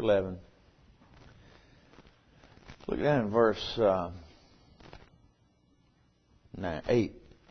11. Look down in verse 8.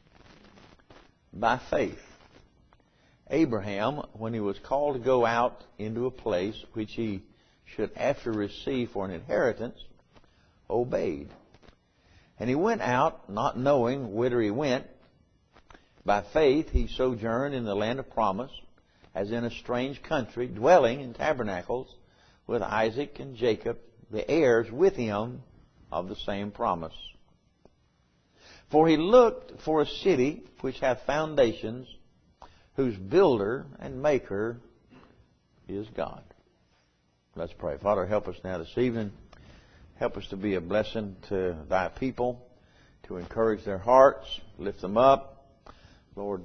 By faith, Abraham, when he was called to go out into a place which he should after receive for an inheritance, obeyed. And he went out, not knowing whither he went. By faith he sojourned in the land of promise, as in a strange country, dwelling in tabernacles with Isaac and Jacob, the heirs with him of the same promise. For he looked for a city which hath foundations, whose builder and maker is God. Let's pray. Father, help us now this evening. Help us to be a blessing to Thy people, to encourage their hearts, lift them up. Lord,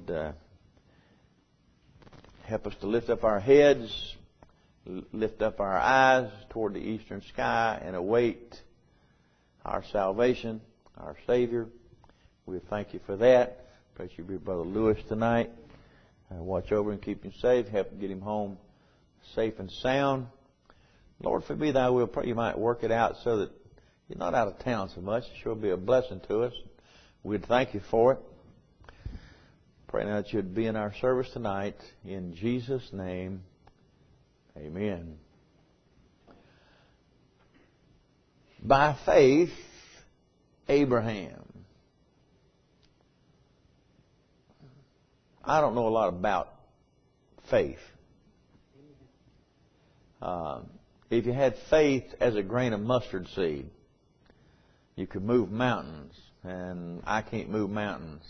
help us to lift up our heads, lift up our eyes toward the eastern sky and await our salvation, our Savior. We thank you for that. Pray you be Brother Lewis tonight. Watch over and keep him safe. Help get him home safe and sound. Lord, if it be Thy will, pray you might work it out so that you're not out of town so much. It sure be a blessing to us. We'd thank you for it. Pray now that you'd be in our service tonight. In Jesus' name, amen. By faith, Abraham. I don't know a lot about faith. If you had faith as a grain of mustard seed, you could move mountains, and I can't move mountains.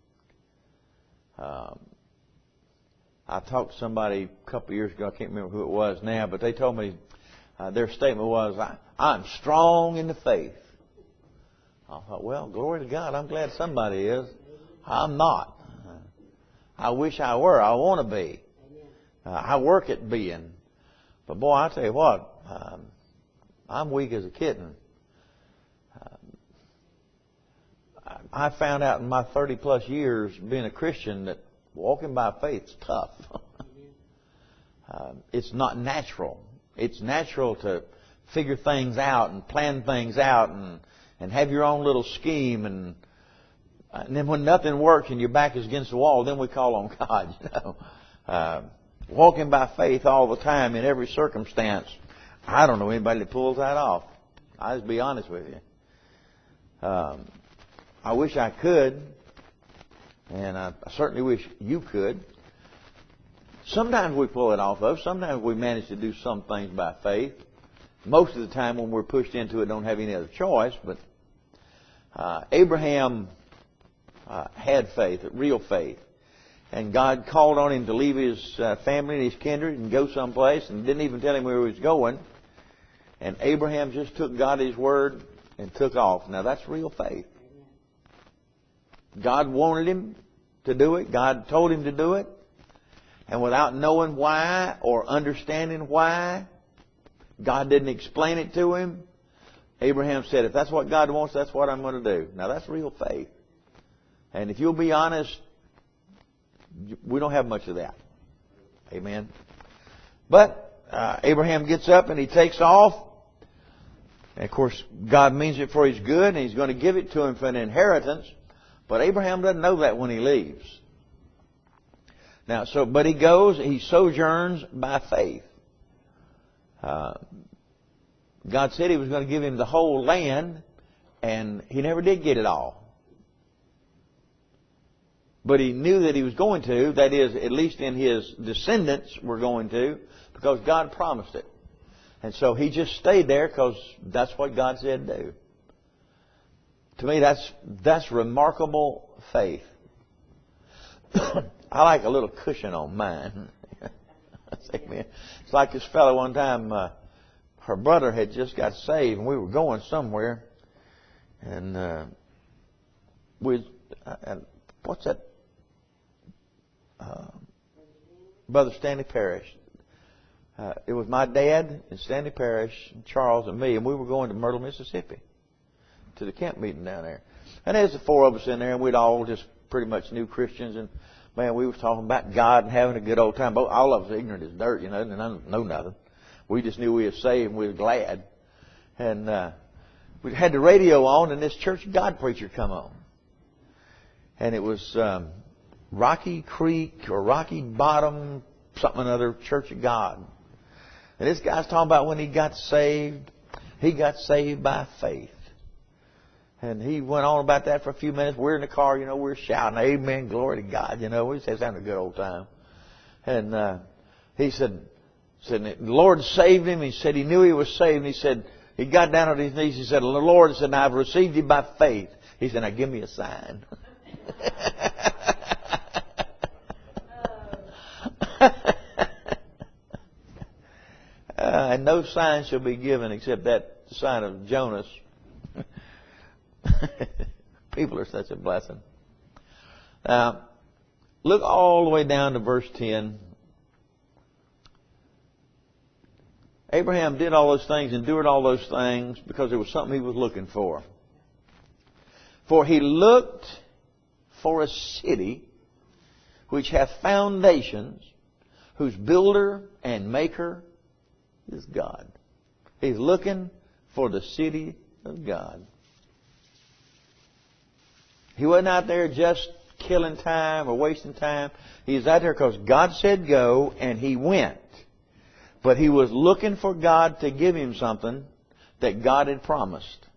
I talked to somebody a couple of years ago, I can't remember who it was now, but they told me their statement was, I'm strong in the faith. I thought, well, glory to God, I'm glad somebody is. I'm not. I wish I were. I want to be. I work at being. But boy, I tell you what, I'm weak as a kitten. I found out in my 30 plus years being a Christian that walking by faith is tough. It's not natural. It's natural to figure things out and plan things out and have your own little scheme, and then when nothing works and your back is against the wall, then we call on God, you know. Walking by faith all the time in every circumstance. I don't know anybody that pulls that off. I'll just be honest with you. I wish I could, and I certainly wish you could. Sometimes we pull it off, though. Sometimes we manage to do some things by faith. Most of the time when we're pushed into it, don't have any other choice. But Abraham had faith, real faith. And God called on him to leave his family and his kindred and go someplace, and didn't even tell him where he was going. And Abraham just took God at His word and took off. Now that's real faith. God wanted him to do it. God told him to do it. And without knowing why or understanding why, God didn't explain it to him. Abraham said, if that's what God wants, that's what I'm going to do. Now that's real faith. And if you'll be honest, we don't have much of that. Amen. But Abraham gets up and he takes off. And of course, God means it for his good, and He's going to give it to him for an inheritance. But Abraham doesn't know that when he leaves. Now, but he goes, he sojourns by faith. God said He was going to give him the whole land, and he never did get it all. But he knew that he was going to, that is, at least in his descendants were going to, because God promised it. And so he just stayed there because that's what God said do. To me, that's remarkable faith. I like a little cushion on mine. It's like this fellow one time, her brother had just got saved, and we were going somewhere. And what's that? Brother Stanley Parrish. It was my dad and Stanley Parrish and Charles and me, and we were going to Myrtle, Mississippi, to the camp meeting down there. And there's the four of us in there, and we'd all just pretty much new Christians, and man, we was talking about God and having a good old time. But all of us ignorant as dirt, you know, and I don't know nothing. We just knew we were saved and we were glad. And we had the radio on, and this Church of God preacher come on. And it was Rocky Creek or Rocky Bottom, something or other, Church of God. And this guy's talking about when he got saved. He got saved by faith. And he went on about that for a few minutes. We're in the car, we're shouting, amen, glory to God, We just having a good old time. And he said the Lord saved him. He said he knew he was saved. And he said, he got down on his knees. He said, the Lord said, I've received you by faith. He said, now give me a sign. And no sign shall be given except that sign of Jonas. People are such a blessing. Now, look all the way down to verse 10. Abraham did all those things, endured all those things, because it was something he was looking for. For he looked for a city which hath foundations, whose builder and maker is God. He's looking for the city of God. He wasn't out there just killing time or wasting time. He was out there because God said go, and he went. But he was looking for God to give him something that God had promised.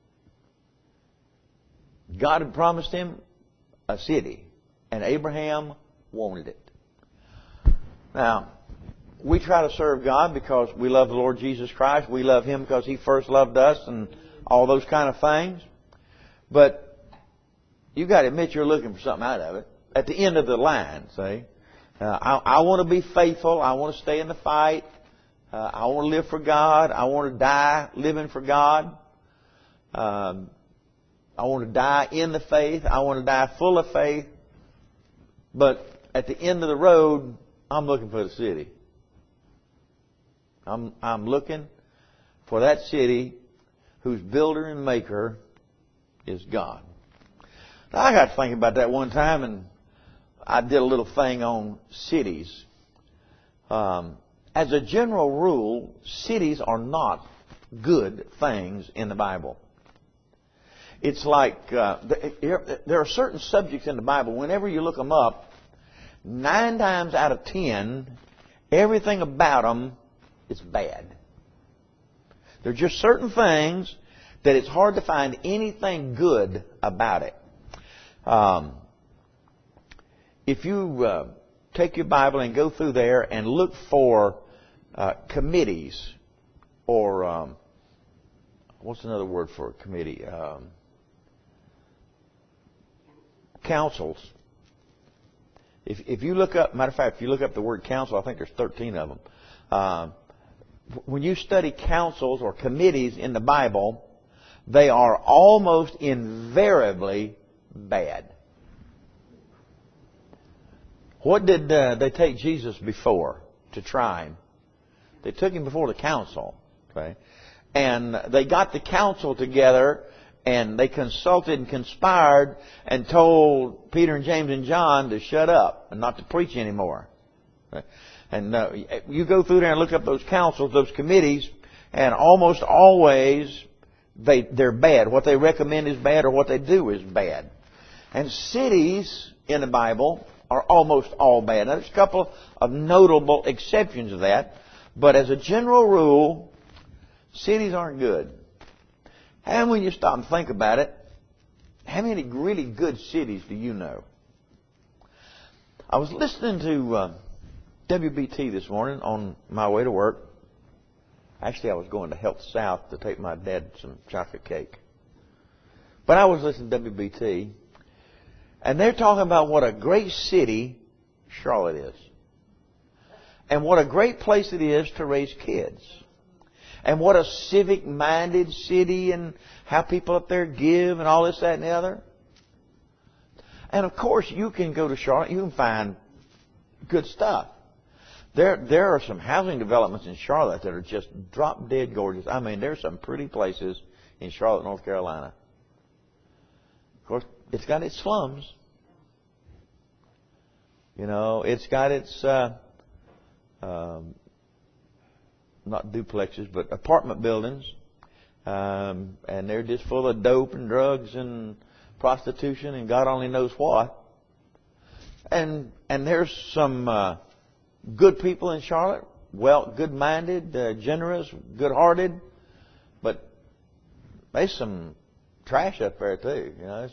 God had promised him a city, and Abraham wanted it. Now, we try to serve God because we love the Lord Jesus Christ. We love Him because He first loved us and all those kind of things. But you've got to admit you're looking for something out of it. At the end of the line, see? I want to be faithful. I want to stay in the fight. I want to live for God. I want to die living for God. I want to die in the faith. I want to die full of faith. But at the end of the road, I'm looking for the city. I'm looking for that city whose builder and maker is God. Now, I got to think about that one time, and I did a little thing on cities. As a general rule, cities are not good things in the Bible. It's like there are certain subjects in the Bible, whenever you look them up, 9 times out of 10, everything about them is bad. There are just certain things that it's hard to find anything good about it. If you take your Bible and go through there and look for committees, or what's another word for a committee? Councils. If you look up, matter of fact, if you look up the word council, I think there's 13 of them. When you study councils or committees in the Bible, they are almost invariably bad. What did they take Jesus before to try him? They took him before the council. Okay? And they got the council together, and they consulted and conspired and told Peter and James and John to shut up and not to preach anymore. Okay? And you go through there and look up those councils, those committees, and almost always they're bad. What they recommend is bad, or what they do is bad. And cities in the Bible are almost all bad. Now, there's a couple of notable exceptions to that, but as a general rule, cities aren't good. And when you stop and think about it, how many really good cities do you know? I was listening to WBT this morning on my way to work. Actually, I was going to Health South to take my dad some chocolate cake. But I was listening to WBT, and they're talking about what a great city Charlotte is. And what a great place it is to raise kids. And what a civic-minded city, and how people up there give and all this, that, and the other. And of course, you can go to Charlotte, you can find good stuff. There are some housing developments in Charlotte that are just drop-dead gorgeous. I mean, there's some pretty places in Charlotte, North Carolina. Of course, it's got its slums. You know, it's got its not duplexes, but apartment buildings. And they're just full of dope and drugs and prostitution and God only knows what. And there's some good people in Charlotte, well, good-minded, generous, good-hearted, but there's some trash up there too. You know.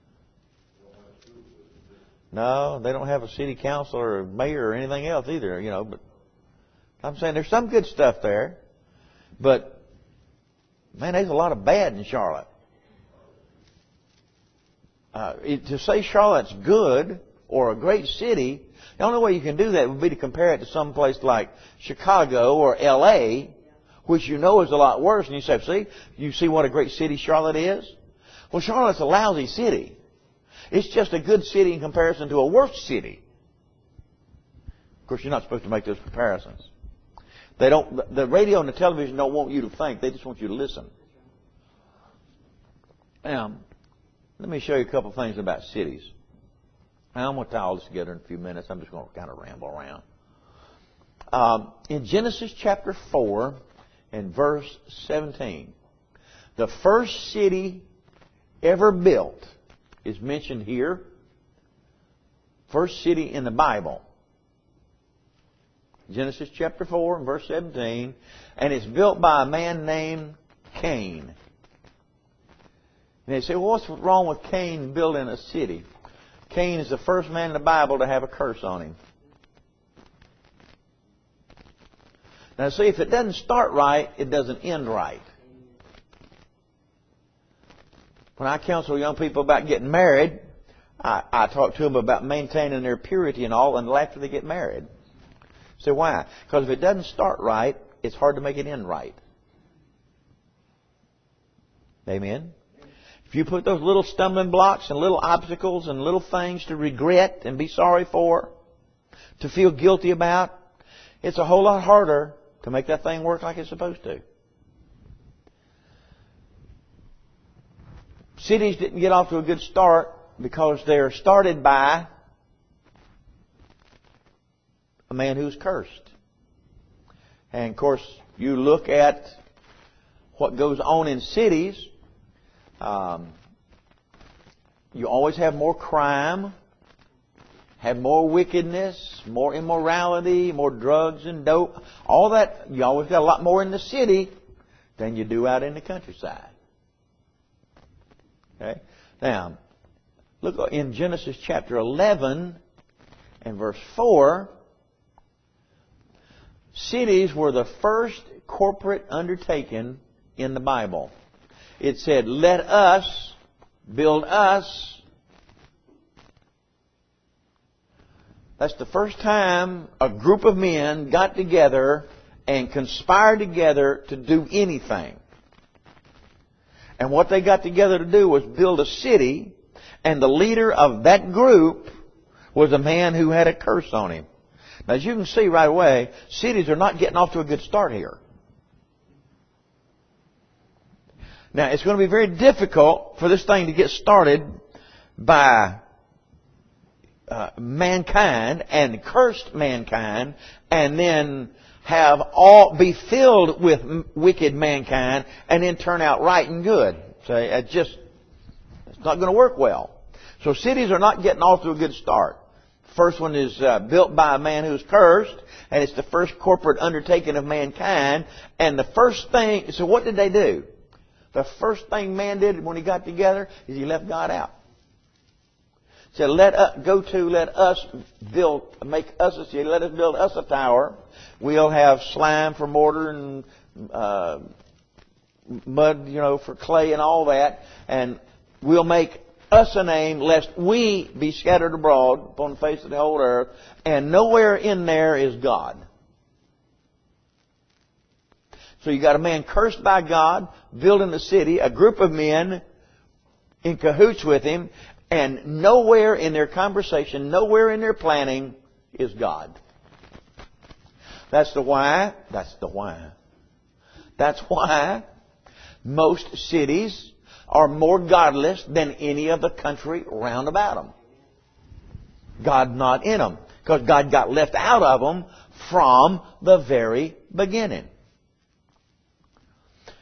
No, they don't have a city council or a mayor or anything else either. You know, but I'm saying there's some good stuff there, but man, there's a lot of bad in Charlotte. To say Charlotte's good or a great city, the only way you can do that would be to compare it to some place like Chicago or L.A., which you know is a lot worse. And you say, see, you see what a great city Charlotte is? Well, Charlotte's a lousy city. It's just a good city in comparison to a worse city. Of course, you're not supposed to make those comparisons. They don't. The radio and the television don't want you to think. They just want you to listen. Now, let me show you a couple of things about cities. Now, I'm going to tie all this together in a few minutes. I'm just going to kind of ramble around. In Genesis chapter 4 and verse 17, the first city ever built is mentioned here. First city in the Bible. Genesis chapter 4 and verse 17. And it's built by a man named Cain. And they say, well, what's wrong with Cain building a city? Cain is the first man in the Bible to have a curse on him. Now see, if it doesn't start right, it doesn't end right. When I counsel young people about getting married, I talk to them about maintaining their purity and all until after they get married. So why? Because if it doesn't start right, it's hard to make it end right. Amen? If you put those little stumbling blocks and little obstacles and little things to regret and be sorry for, to feel guilty about, it's a whole lot harder to make that thing work like it's supposed to. Cities didn't get off to a good start because they're started by a man who's cursed. And of course, you look at what goes on in cities, you always have more crime, have more wickedness, more immorality, more drugs and dope. All that, you always got a lot more in the city than you do out in the countryside. Okay? Now, look in Genesis chapter 11 and verse 4. Cities were the first corporate undertaking in the Bible. It said, let us build us. That's the first time a group of men got together and conspired together to do anything. And what they got together to do was build a city, and the leader of that group was a man who had a curse on him. Now, as you can see right away, cities are not getting off to a good start here. Now, it's going to be very difficult for this thing to get started by mankind and cursed mankind, and then have all be filled with wicked mankind, and then turn out right and good. So it's not going to work well. So cities are not getting off to a good start. First one is built by a man who's cursed, and it's the first corporate undertaking of mankind. And the first thing, so what did they do? The first thing man did when he got together is he left God out. He said, let us build us a tower. We'll have slime for mortar and mud, for clay and all that. And we'll make us a name, lest we be scattered abroad upon the face of the whole earth. And nowhere in there is God. So you got a man cursed by God, building the city, a group of men in cahoots with him, and nowhere in their conversation, nowhere in their planning is God. That's why most cities are more godless than any of the country round about them. God not in them. Because God got left out of them from the very beginning.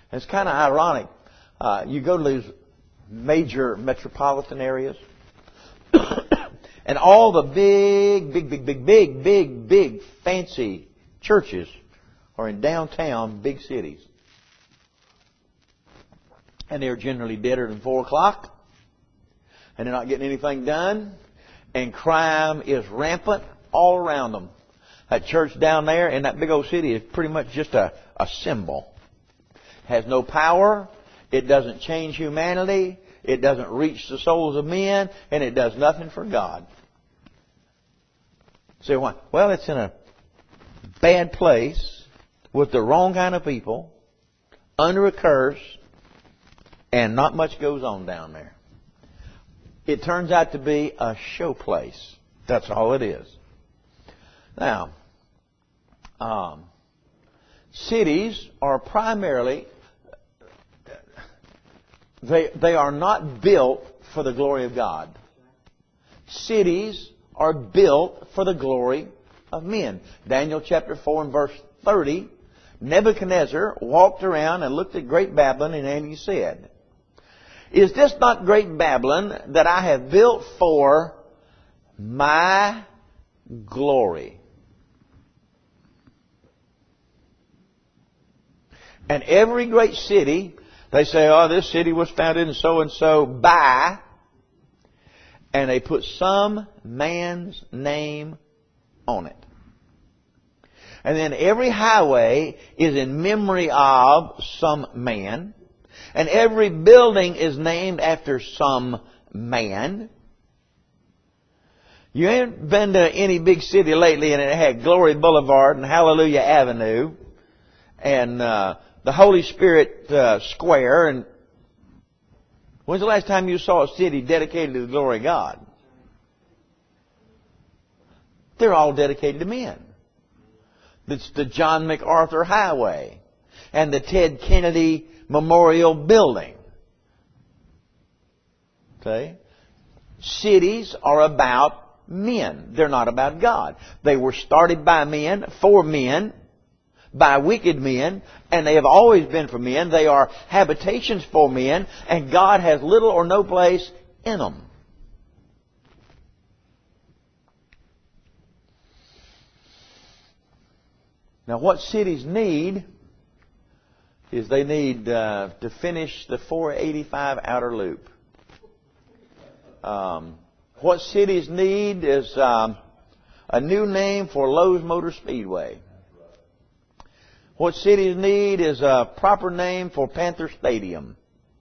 It's kind of ironic. You go to these major metropolitan areas, and all the big, fancy churches are in downtown big cities. And they're generally deader than 4 o'clock. And they're not getting anything done. And crime is rampant all around them. That church down there in that big old city is pretty much just a symbol. Has no power. It doesn't change humanity. It doesn't reach the souls of men. And it does nothing for God. Say why? Well, it's in a bad place with the wrong kind of people, under a curse, and not much goes on down there. It turns out to be a show place. That's all it is. Now, cities are primarily, they are not built for the glory of God. Cities are built for the glory of men. Daniel chapter 4 and verse 30, Nebuchadnezzar walked around and looked at great Babylon, and he said, "Is this not great Babylon that I have built for my glory?" And every great city, they say, "Oh, this city was founded in so and so by," and they put some man's name on it. And then every highway is in memory of some man. And every building is named after some man. You ain't been to any big city lately and it had Glory Boulevard and Hallelujah Avenue and the Holy Spirit Square. And when's the last time you saw a city dedicated to the glory of God? They're all dedicated to men. It's the John MacArthur Highway and the Ted Kennedy Memorial Building. Okay? Cities are about men. They're not about God. They were started by men, for men, by wicked men, and they have always been for men. They are habitations for men, and God has little or no place in them. Now, what cities need is they need to finish the 485 outer loop. What cities need is a new name for Lowe's Motor Speedway. What cities need is a proper name for Panther Stadium.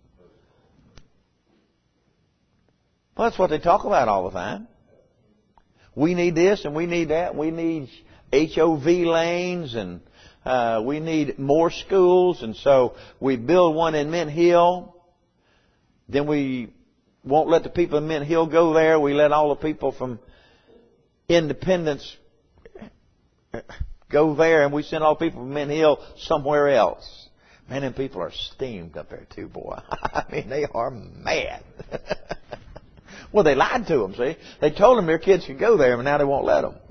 Well, that's what they talk about all the time. We need this and we need that. We need HOV lanes and we need more schools, and so we build one in Mint Hill. Then we won't let the people in Mint Hill go there. We let all the people from Independence go there, and we send all the people from Mint Hill somewhere else. Man, them people are steamed up there too, boy. I mean, they are mad. Well, they lied to them, see. They told them their kids could go there, but now they won't let them.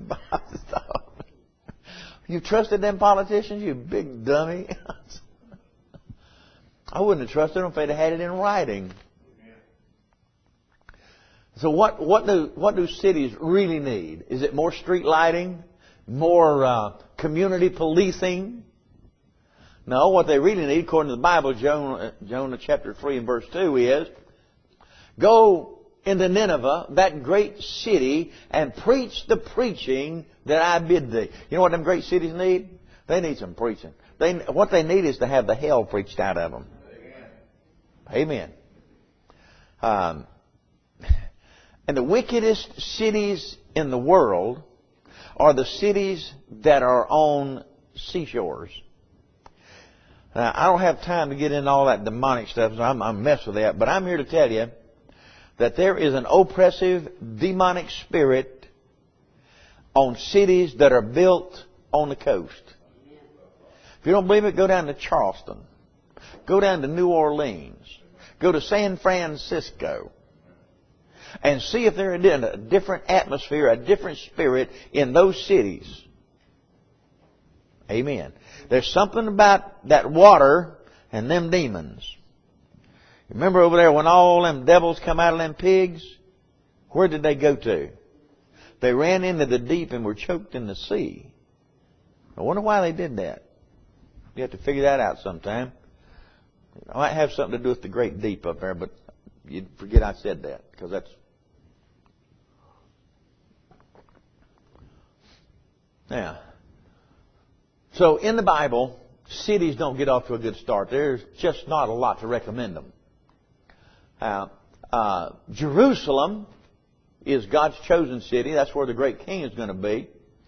You trusted them politicians, you big dummy. I wouldn't have trusted them if they'd have had it in writing. So what do cities really need? Is it more street lighting? More community policing? No, what they really need, according to the Bible, Jonah chapter 3 and verse 2 is, go into Nineveh, that great city, and preach the preaching that I bid thee. You know what them great cities need? They need some preaching. What they need is to have the hell preached out of them. Amen. And the wickedest cities in the world are the cities that are on seashores. Now, I don't have time to get into all that demonic stuff, so I'm mess with that. But I'm here to tell you that there is an oppressive, demonic spirit on cities that are built on the coast. If you don't believe it, go down to Charleston. Go down to New Orleans. Go to San Francisco. And see if they're in a different atmosphere, a different spirit in those cities. Amen. There's something about that water and them demons. Remember over there when all them devils come out of them pigs? Where did they go to? They ran into the deep and were choked in the sea. I wonder why they did that. You have to figure that out sometime. It might have something to do with the great deep up there, but you'd forget I said that, because that's... Now, so in the Bible, cities don't get off to a good start. There's just not a lot to recommend them. Jerusalem is God's chosen city. That's where the great king is going to be.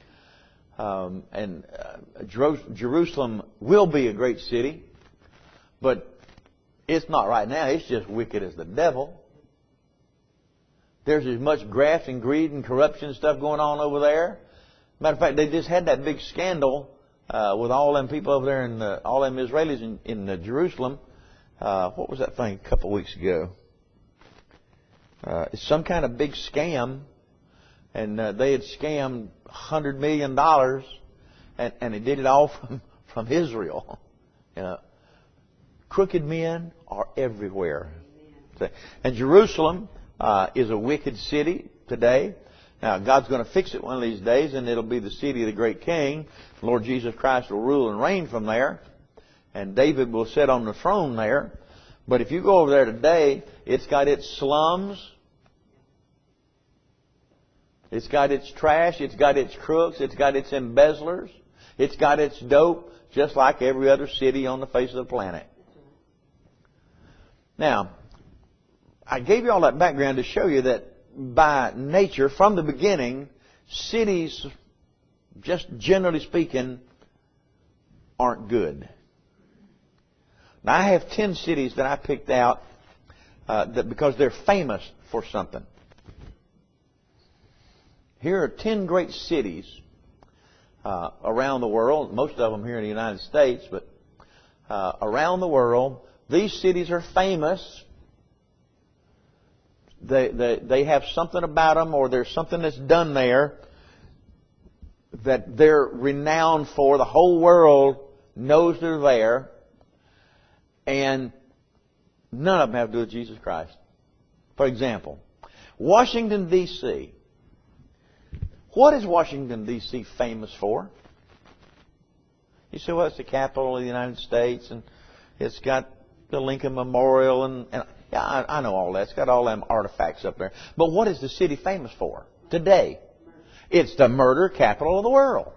Jerusalem will be a great city, but it's not right now. It's just wicked as the devil. There's as much graft and greed and corruption stuff going on over there. Matter of fact, they just had that big scandal with all them people over there and all them Israelis in Jerusalem. What was that thing a couple of weeks ago? It's some kind of big scam, and they had scammed $100 million, and they did it all from Israel. Crooked men are everywhere. And Jerusalem is a wicked city today. Now, God's going to fix it one of these days, and it'll be the city of the great king. The Lord Jesus Christ will rule and reign from there, and David will sit on the throne there. But if you go over there today, it's got its slums, it's got its trash, it's got its crooks, it's got its embezzlers, it's got its dope, just like every other city on the face of the planet. Now, I gave you all that background to show you that by nature, from the beginning, cities, just generally speaking, aren't good. Now, I have 10 cities that I picked out because they're famous for something. Here are 10 great cities around the world, most of them here in the United States, but around the world. These cities are famous. They have something about them, or there's something that's done there that they're renowned for. The whole world knows they're there. And none of them have to do with Jesus Christ. For example, Washington, D.C. What is Washington, D.C. famous for? You say, well, it's the capital of the United States, and it's got the Lincoln Memorial, and yeah, I know all that. It's got all them artifacts up there. But what is the city famous for today? It's the murder capital of the world.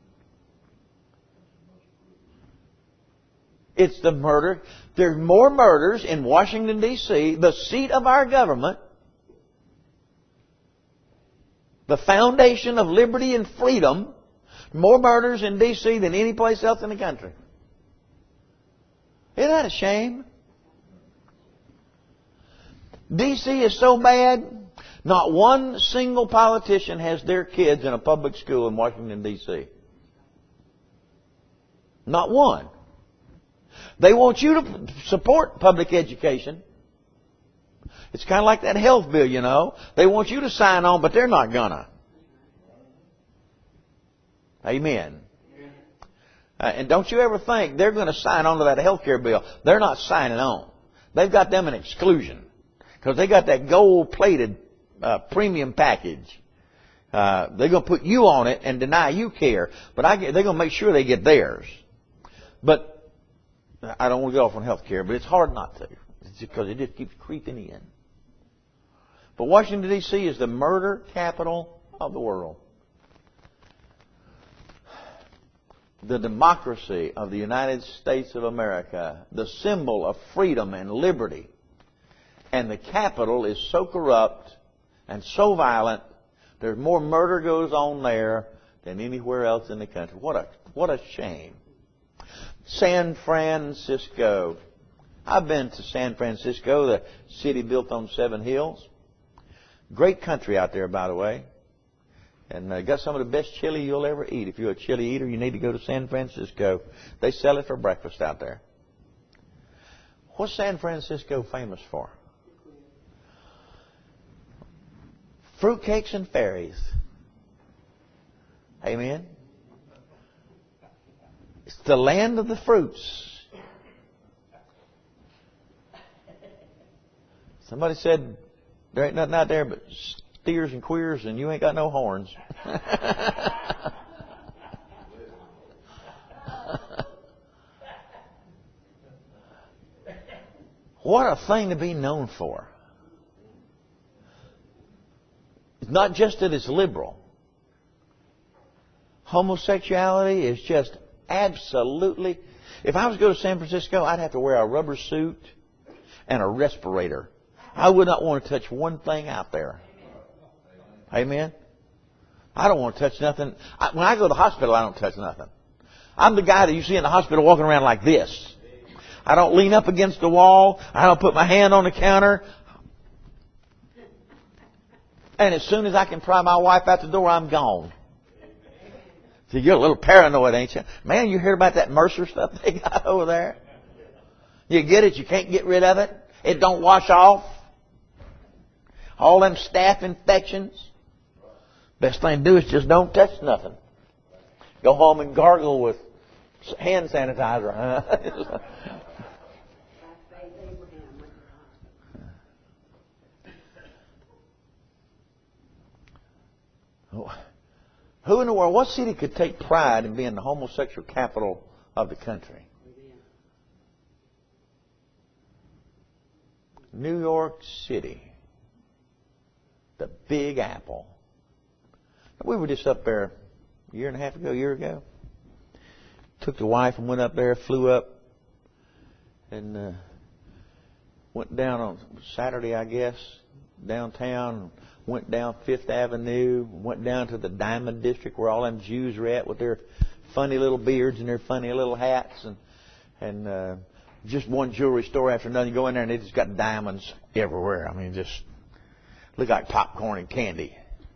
It's the murder. There's more murders in Washington, D.C., the seat of our government, the foundation of liberty and freedom, more murders in D.C. than any place else in the country. Isn't that a shame? D.C. is so bad, not one single politician has their kids in a public school in Washington, D.C. Not one. They want you to support public education. It's kind of like that health bill, you know. They want you to sign on, but they're not gonna. Amen. And don't you ever think they're going to sign on to that health care bill. They're not signing on. They've got them an exclusion. Because they got that gold-plated premium package. They're going to put you on it and deny you care. But they're going to make sure they get theirs. But I don't want to get off on health care, but it's hard not to. It's because it just keeps creeping in. But Washington, D.C. is the murder capital of the world. The democracy of the United States of America, the symbol of freedom and liberty. And the capital is so corrupt and so violent, there's more murder goes on there than anywhere else in the country. What a shame. San Francisco. I've been to San Francisco, the city built on 7 hills. Great country out there, by the way. And got some of the best chili you'll ever eat. If you're a chili eater, you need to go to San Francisco. They sell it for breakfast out there. What's San Francisco famous for? Fruitcakes and fairies. Amen? It's the land of the fruits. Somebody said there ain't nothing out there but steers and queers, and you ain't got no horns. What a thing to be known for. It's not just that it's liberal. Homosexuality is just absolutely... If I was to go to San Francisco, I'd have to wear a rubber suit and a respirator. I would not want to touch one thing out there. Amen? I don't want to touch nothing. When I go to the hospital, I don't touch nothing. I'm the guy that you see in the hospital walking around like this. I don't lean up against the wall. I don't put my hand on the counter. And as soon as I can pry my wife out the door, I'm gone. So you're a little paranoid, ain't you? Man, you heard about that Mercer stuff they got over there? You get it, you can't get rid of it. It don't wash off. All them staph infections. Best thing to do is just don't touch nothing. Go home and gargle with hand sanitizer. Who in the world, what city could take pride in being the homosexual capital of the country? New York City. The Big Apple. We were just up there a year and a half ago, Took the wife and went up there, flew up, and went down on Saturday, I guess, downtown. Went down Fifth Avenue, went down to the Diamond District where all them Jews are at with their funny little beards and their funny little hats, and just one jewelry store after another. You go in there and they just got diamonds everywhere. I mean, just look like popcorn and candy.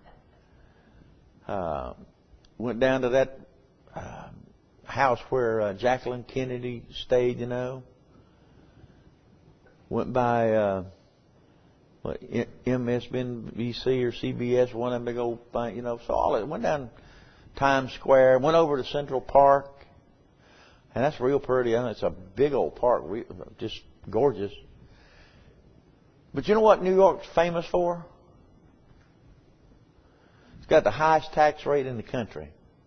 Went down to that house where Jacqueline Kennedy stayed, you know. Went by MSNBC or CBS, one of them big old things, you know. So all it went down Times Square, went over to Central Park, and that's real pretty. I mean, it's a big old park, just gorgeous. But you know what New York's famous for? It's got the highest tax rate in the country.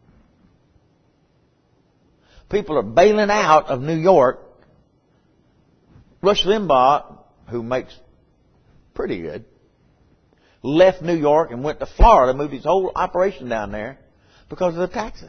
People are bailing out of New York. Rush Limbaugh, who makes pretty good, left New York and went to Florida, moved his whole operation down there because of the taxes.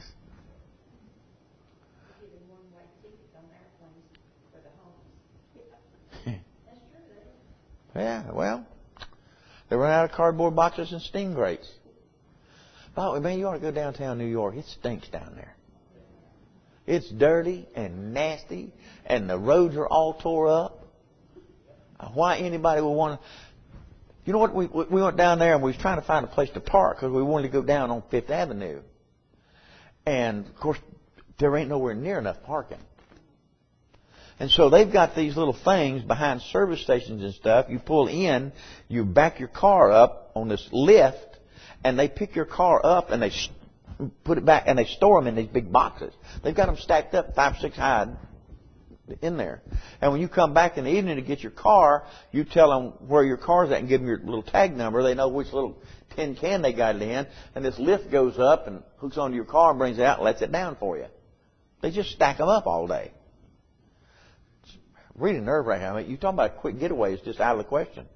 Yeah, well, they run out of cardboard boxes and steam grates. Oh, man, you ought to go downtown New York. It stinks down there. It's dirty and nasty, and the roads are all tore up. Why anybody would want to... You know what? We went down there and we was trying to find a place to park because we wanted to go down on Fifth Avenue. And, of course, there ain't nowhere near enough parking. And so they've got these little things behind service stations and stuff. You pull in, you back your car up on this lift, and they pick your car up and they put it back and they store them in these big boxes. They've got them stacked up 5 or 6 high in there. And when you come back in the evening to get your car, you tell them where your car's at and give them your little tag number. They know which little tin can they got it in. And this lift goes up and hooks onto your car and brings it out and lets it down for you. They just stack them up all day. It's really nerve-wracking. I mean, you talking about a quick getaway is just out of the question.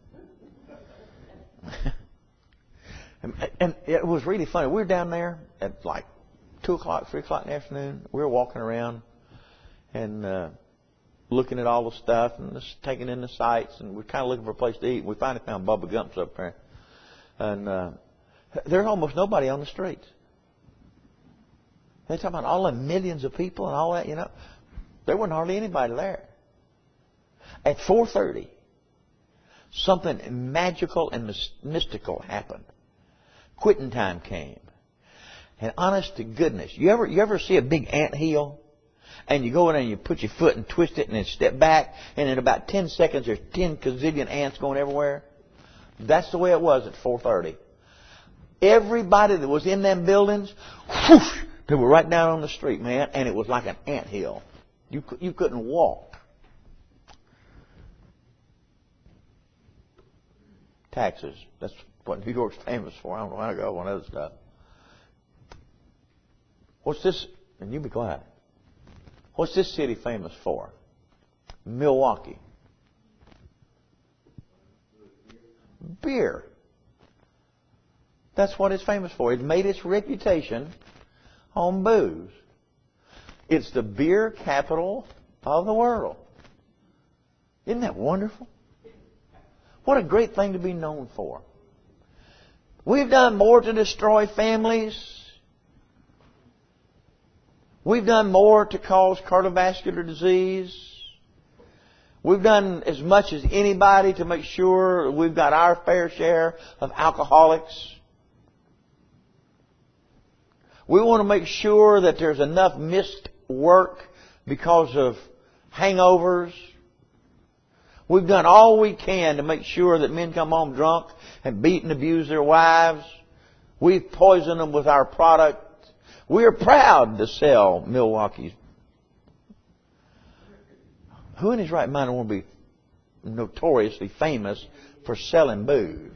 And it was really funny. We were down there at like 2 o'clock, 3 o'clock in the afternoon. We were walking around and looking at all the stuff and just taking in the sights, and we're kind of looking for a place to eat. We finally found Bubba Gump's up there. And there's almost nobody on the streets. They talk about all the millions of people and all that, you know. There wasn't hardly anybody there. At 4:30, something magical and mystical happened. Quitting time came. And honest to goodness, you ever see a big anthill? And you go in there and you put your foot and twist it and then step back, and in about 10 seconds there's 10 gazillion ants going everywhere. That's the way it was at 4:30. Everybody that was in them buildings, whoosh, they were right down on the street, man, and it was like an anthill. You couldn't walk. taxes. That's what New York's famous for. I don't know how to go on other stuff. What's this? And you be quiet. What's this city famous for? Milwaukee. Beer. That's what it's famous for. It made its reputation on booze. It's the beer capital of the world. Isn't that wonderful? What a great thing to be known for. We've done more to destroy families. We've done more to cause cardiovascular disease. We've done as much as anybody to make sure we've got our fair share of alcoholics. We want to make sure that there's enough missed work because of hangovers. We've done all we can to make sure that men come home drunk and beat and abuse their wives. We've poisoned them with our product. We're proud to sell Milwaukee's. Who in his right mind want to be notoriously famous for selling booze?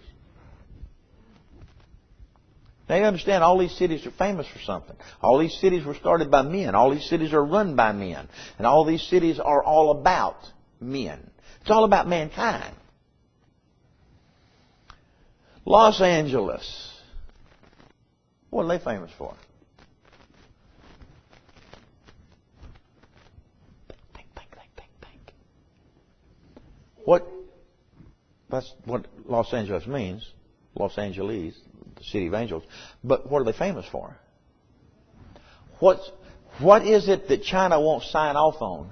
Now you understand, all these cities are famous for something. All these cities were started by men. All these cities are run by men. And all these cities are all about men. It's all about mankind. Los Angeles. What are they famous for? Think. That's what Los Angeles means. Los Angeles, the city of angels. But what are they famous for? What is it that China won't sign off on?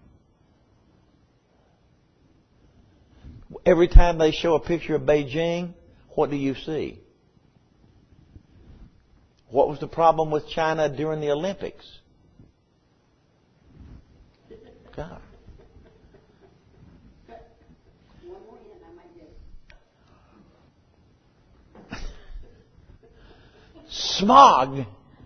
Every time they show a picture of Beijing, what do you see? What was the problem with China during the Olympics? God. Smog.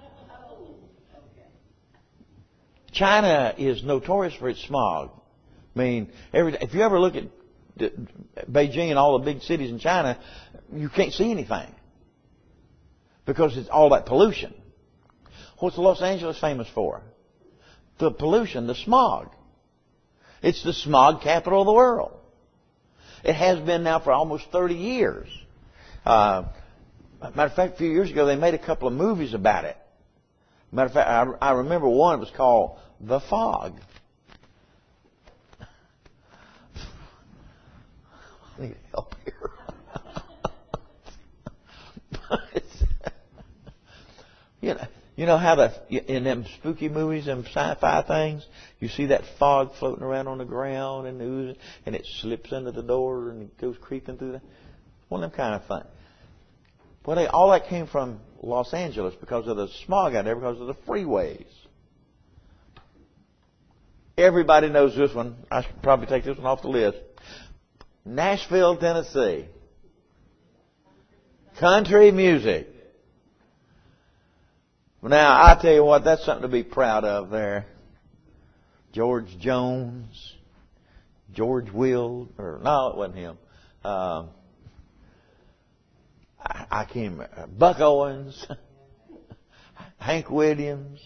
China is notorious for its smog. I mean, if you ever look at Beijing and all the big cities in China, you can't see anything because it's all that pollution. What's Los Angeles famous for? The pollution, the smog. It's the smog capital of the world. It has been now for almost 30 years. Matter of fact, a few years ago they made a couple of movies about it. Matter of fact, I remember one. It was called The Fog. I need help here. You know how in them spooky movies, them sci-fi things, you see that fog floating around on the ground and it slips under the door and it goes creeping through. One of them kind of fun. Well, all that came from Los Angeles because of the smog out there, because of the freeways. Everybody knows this one. I should probably take this one off the list. Nashville, Tennessee. Country music. Now, I tell you what, that's something to be proud of there. George Jones, George Will, or no, it wasn't him. I can't remember. Buck Owens, Hank Williams,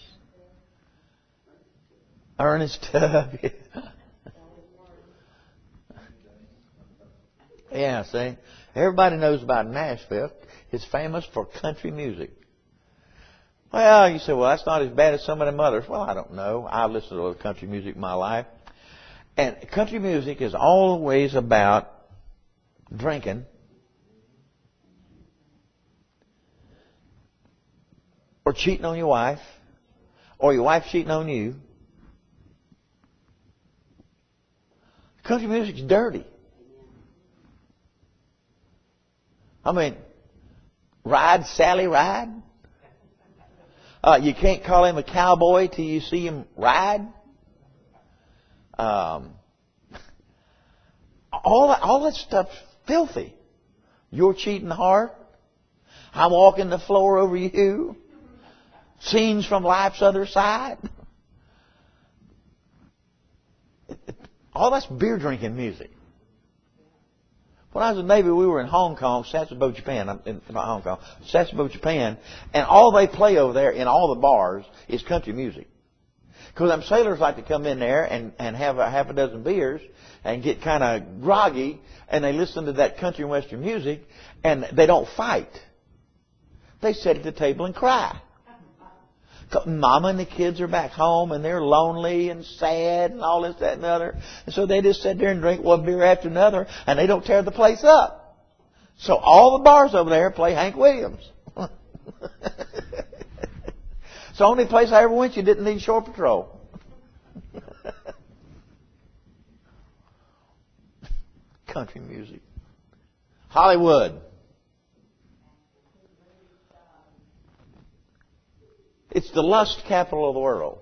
Ernest Tubb. Yeah, see? Everybody knows about Nashville. It's famous for country music. Well, you say, well, that's not as bad as some of them others. Well, I don't know. I listened to a lot of country music in my life. And country music is always about drinking or cheating on your wife or your wife cheating on you. Country music's dirty. I mean, ride, Sally, ride. You can't call him a cowboy till you see him ride. All that stuff's filthy. Your cheating heart. I'm walking the floor over you. Scenes from life's other side. All that's beer drinking music. When I was in the Navy, we were in Hong Kong, Sasebo, Japan. Not Hong Kong, Sasebo, Japan. And all they play over there in all the bars is country music. Because them sailors like to come in there and have a half a dozen beers and get kind of groggy, and they listen to that country and western music, and they don't fight. They sit at the table and cry. Mama and the kids are back home, and they're lonely and sad and all this, that, and the other. And so they just sit there and drink one beer after another, and they don't tear the place up. So all the bars over there play Hank Williams. It's the only place I ever went you didn't need shore patrol. Country music. Hollywood. It's the lust capital of the world.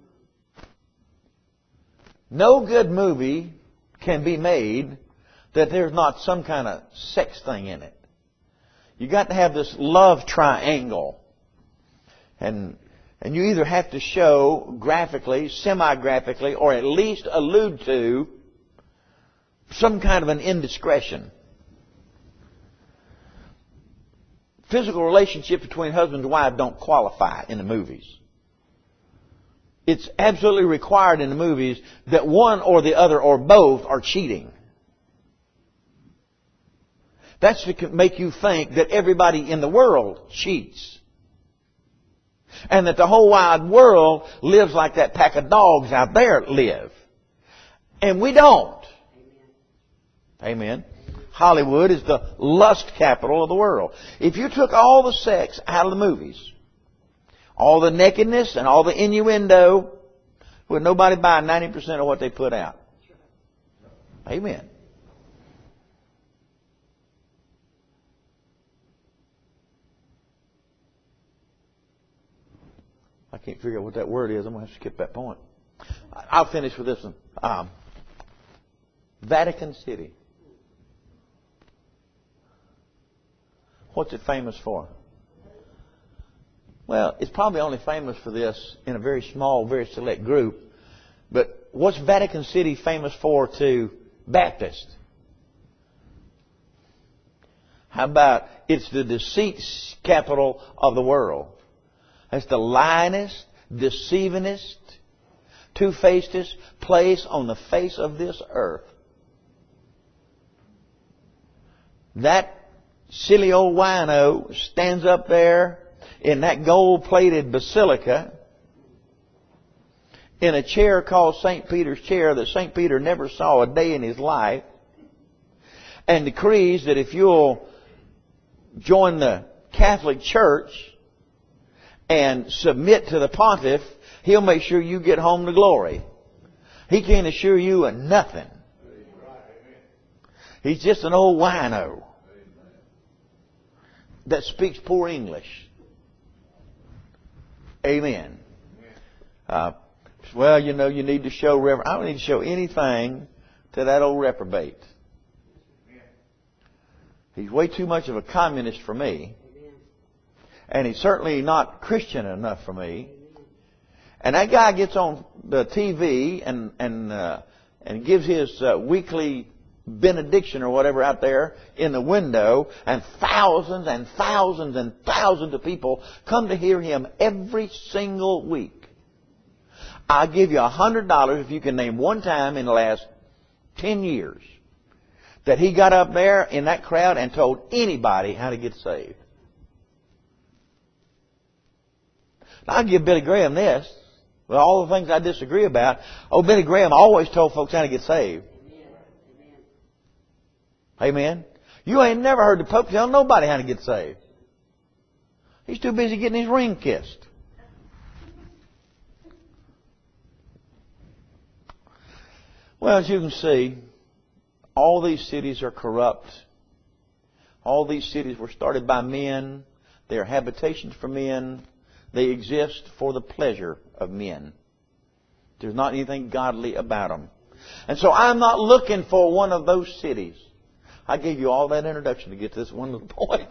No good movie can be made that there's not some kind of sex thing in it. You got to have this love triangle. And you either have to show graphically, semi-graphically, or at least allude to some kind of an indiscretion. Physical relationships between husband and wife don't qualify in the movies. It's absolutely required in the movies that one or the other or both are cheating. That's to make you think that everybody in the world cheats. And that the whole wide world lives like that pack of dogs out there live. And we don't. Amen. Hollywood is the lust capital of the world. If you took all the sex out of the movies, all the nakedness and all the innuendo, would nobody buy 90% of what they put out? Amen. I can't figure out what that word is. I'm going to have to skip that point. I'll finish with this one. Vatican City. What's it famous for? Well, it's probably only famous for this in a very small, very select group. But what's Vatican City famous for to Baptists? How about it's the deceit capital of the world? That's the lyingest, deceivingest, two-facedest place on the face of this earth. That silly old wino stands up there in that gold-plated basilica in a chair called St. Peter's chair that St. Peter never saw a day in his life, and decrees that if you'll join the Catholic Church and submit to the pontiff, he'll make sure you get home to glory. He can't assure you of nothing. He's just an old wino that speaks poor English. Amen. Well, you know, you need to show reverence. I don't need to show anything to that old reprobate. He's way too much of a communist for me. And he's certainly not Christian enough for me. And that guy gets on the TV and gives his weekly benediction or whatever out there in the window, and thousands and thousands and thousands of people come to hear him every single week. I'll give you $100 if you can name one time in the last 10 years that he got up there in that crowd and told anybody how to get saved. Now, I'll give Billy Graham this. With all the things I disagree about, Billy Graham always told folks how to get saved. Amen. You ain't never heard the Pope tell nobody how to get saved. He's too busy getting his ring kissed. Well, as you can see, all these cities are corrupt. All these cities were started by men. They are habitations for men. They exist for the pleasure of men. There's not anything godly about them. And so I'm not looking for one of those cities. I gave you all that introduction to get to this one little point.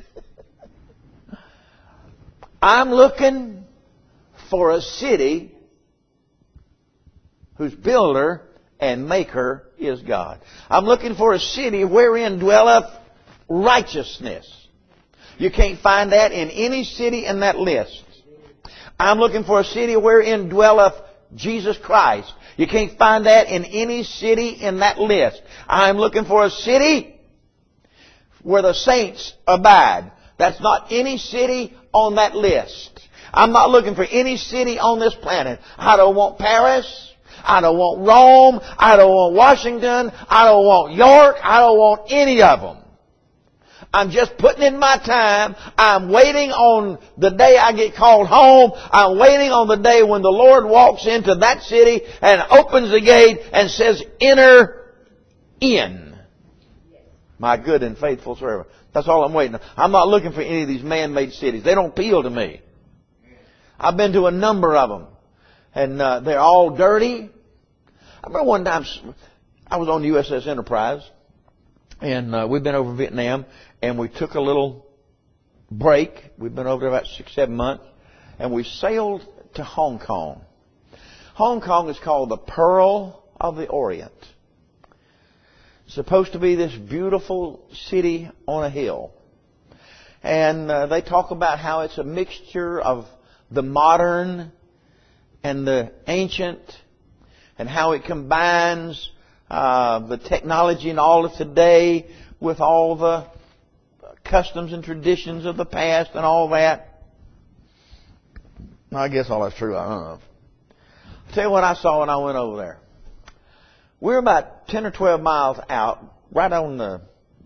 I'm looking for a city whose builder and Maker is God. I'm looking for a city wherein dwelleth righteousness. You can't find that in any city in that list. I'm looking for a city wherein dwelleth Jesus Christ. You can't find that in any city in that list. I'm looking for a city where the saints abide. That's not any city on that list. I'm not looking for any city on this planet. I don't want Paris. I don't want Rome. I don't want Washington. I don't want York. I don't want any of them. I'm just putting in my time. I'm waiting on the day I get called home. I'm waiting on the day when the Lord walks into that city and opens the gate and says, enter in, my good and faithful servant. That's all I'm waiting on. I'm not looking for any of these man-made cities. They don't appeal to me. I've been to a number of them. And they're all dirty. I remember one time I was on USS Enterprise. And we've been over Vietnam. And we took a little break. We've been over there about 6-7 months. And we sailed to Hong Kong. Hong Kong is called the Pearl of the Orient. It's supposed to be this beautiful city on a hill. And they talk about how it's a mixture of the modern and the ancient, and how it combines the technology and all of today with all the customs and traditions of the past and all that. I guess all that's true. I don't know. I'll tell you what I saw when I went over there. We're about 10 or 12 miles out, right on the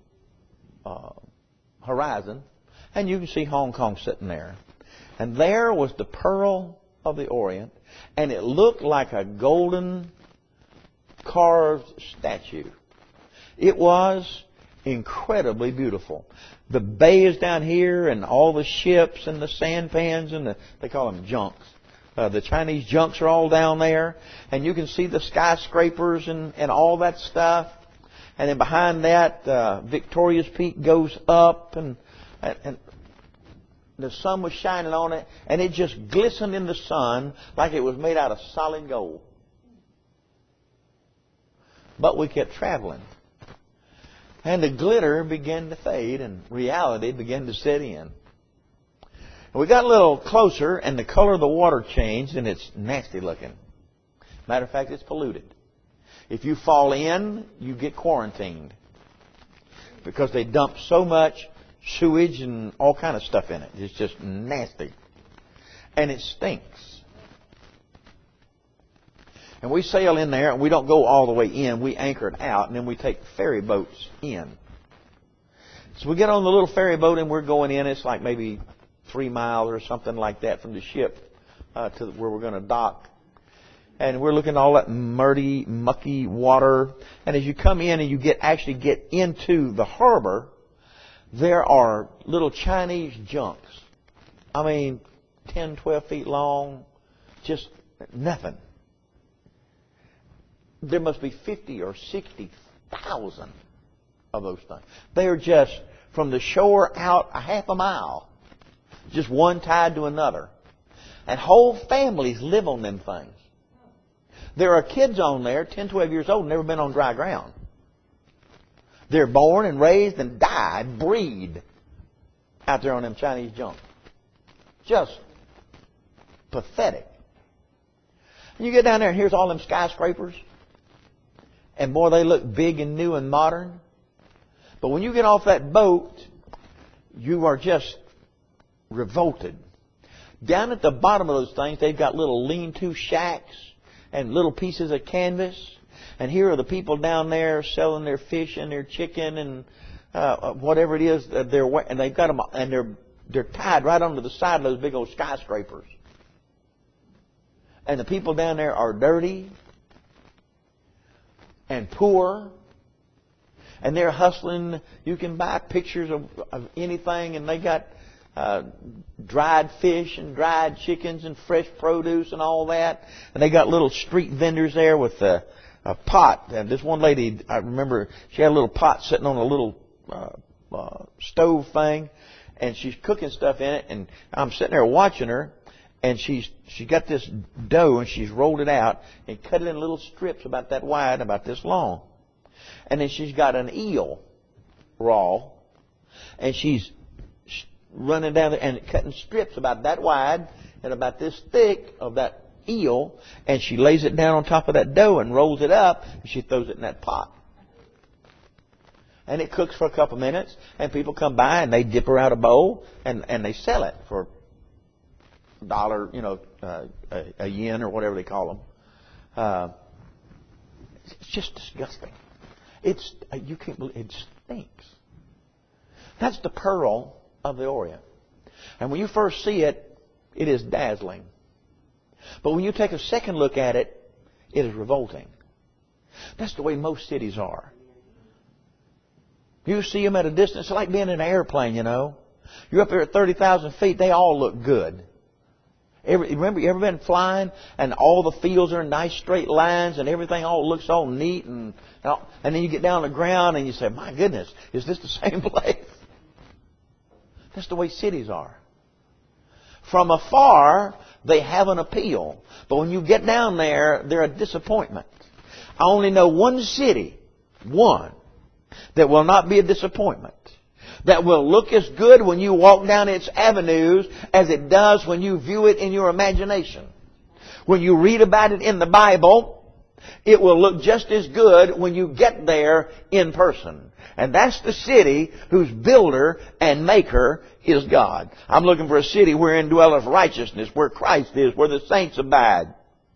horizon, and you can see Hong Kong sitting there. And there was the Pearl of the Orient, and it looked like a golden carved statue. It was incredibly beautiful. The bay is down here, and all the ships and the sampans and they call them junks. The Chinese junks are all down there, and you can see the skyscrapers and all that stuff. And then behind that, Victoria's Peak goes up, and the sun was shining on it, and it just glistened in the sun like it was made out of solid gold. But we kept traveling. And the glitter began to fade, and reality began to set in. And we got a little closer, and the color of the water changed, and it's nasty looking. Matter of fact, it's polluted. If you fall in, you get quarantined. Because they dump so much sewage and all kind of stuff in it. It's just nasty. And it stinks. And we sail in there, and we don't go all the way in. We anchor it out, and then we take ferry boats in. So we get on the little ferry boat, and we're going in. It's like maybe 3 miles or something like that from the ship to where we're going to dock. And we're looking at all that muddy, mucky water. And as you come in and you actually get into the harbor, there are little Chinese junks. I mean, 10, 12 feet long, just nothing. There must be 50 or 60,000 of those things. They are just from the shore out a half a mile. Just one tied to another. And whole families live on them things. There are kids on there, 10, 12 years old, never been on dry ground. They're born and raised and die, breed out there on them Chinese junk. Just pathetic. And you get down there and here's all them skyscrapers. And boy, they look big and new and modern. But when you get off that boat, you are just revolted. Down at the bottom of those things, they've got little lean-to shacks and little pieces of canvas. And here are the people down there selling their fish and their chicken and whatever it is that and they've got them, and they're tied right onto the side of those big old skyscrapers. And the people down there are dirty and poor, and they're hustling. You can buy pictures of anything, and they got dried fish and dried chickens and fresh produce and all that. And they got little street vendors there with a pot. And this one lady, I remember, she had a little pot sitting on a little stove thing, and she's cooking stuff in it. And I'm sitting there watching her, and she's got this dough, and she's rolled it out and cut it in little strips about that wide, about this long. And then she's got an eel raw, and she's running down there and cutting strips about that wide and about this thick of that eel, and she lays it down on top of that dough and rolls it up, and she throws it in that pot. And it cooks for a couple minutes, and people come by and they dip her out a bowl, and they sell it for $1, a yen or whatever they call them. It's just disgusting. You can't believe it stinks. That's the pearl of the Orient. And when you first see it, it is dazzling. But when you take a second look at it, it is revolting. That's the way most cities are. You see them at a distance. It's like being in an airplane, You're up there at 30,000 feet. They all look good. Remember, you ever been flying and all the fields are in nice straight lines and everything all looks all neat and then you get down on the ground and you say, my goodness, is this the same place? That's the way cities are. From afar, they have an appeal. But when you get down there, they're a disappointment. I only know one city, that will not be a disappointment. That will look as good when you walk down its avenues as it does when you view it in your imagination. When you read about it in the Bible, it will look just as good when you get there in person. And that's the city whose builder and maker is God. I'm looking for a city wherein dwelleth righteousness, where Christ is, where the saints abide.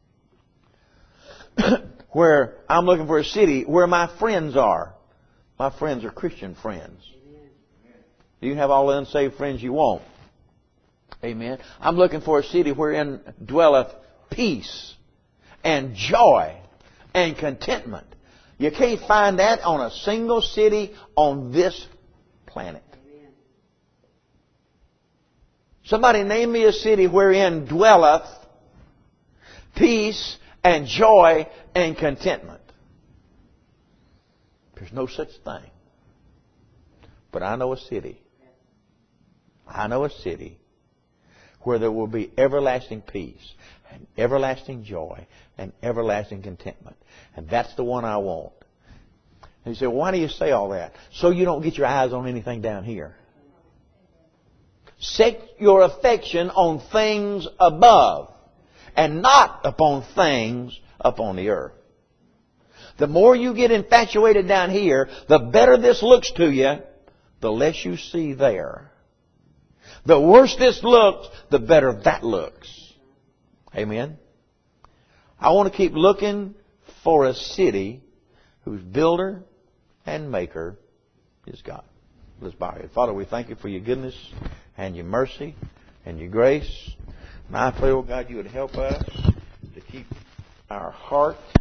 Where I'm looking for a city where my friends are. My friends are Christian friends. You can have all the unsaved friends you want. Amen. I'm looking for a city wherein dwelleth peace and joy and contentment. You can't find that on a single city on this planet. Somebody name me a city wherein dwelleth peace and joy and contentment. There's no such thing. But I know a city. I know a city where there will be everlasting peace and everlasting joy and everlasting contentment. And that's the one I want. And you say, well, why do you say all that? So you don't get your eyes on anything down here. Set your affection on things above and not upon things upon the earth. The more you get infatuated down here, the better this looks to you, the less you see there. The worse this looks, the better that looks. Amen? I want to keep looking for a city whose builder and maker is God. Let's bow our head. Father, we thank you for your goodness and your mercy and your grace. And I pray, oh God, you would help us to keep our heart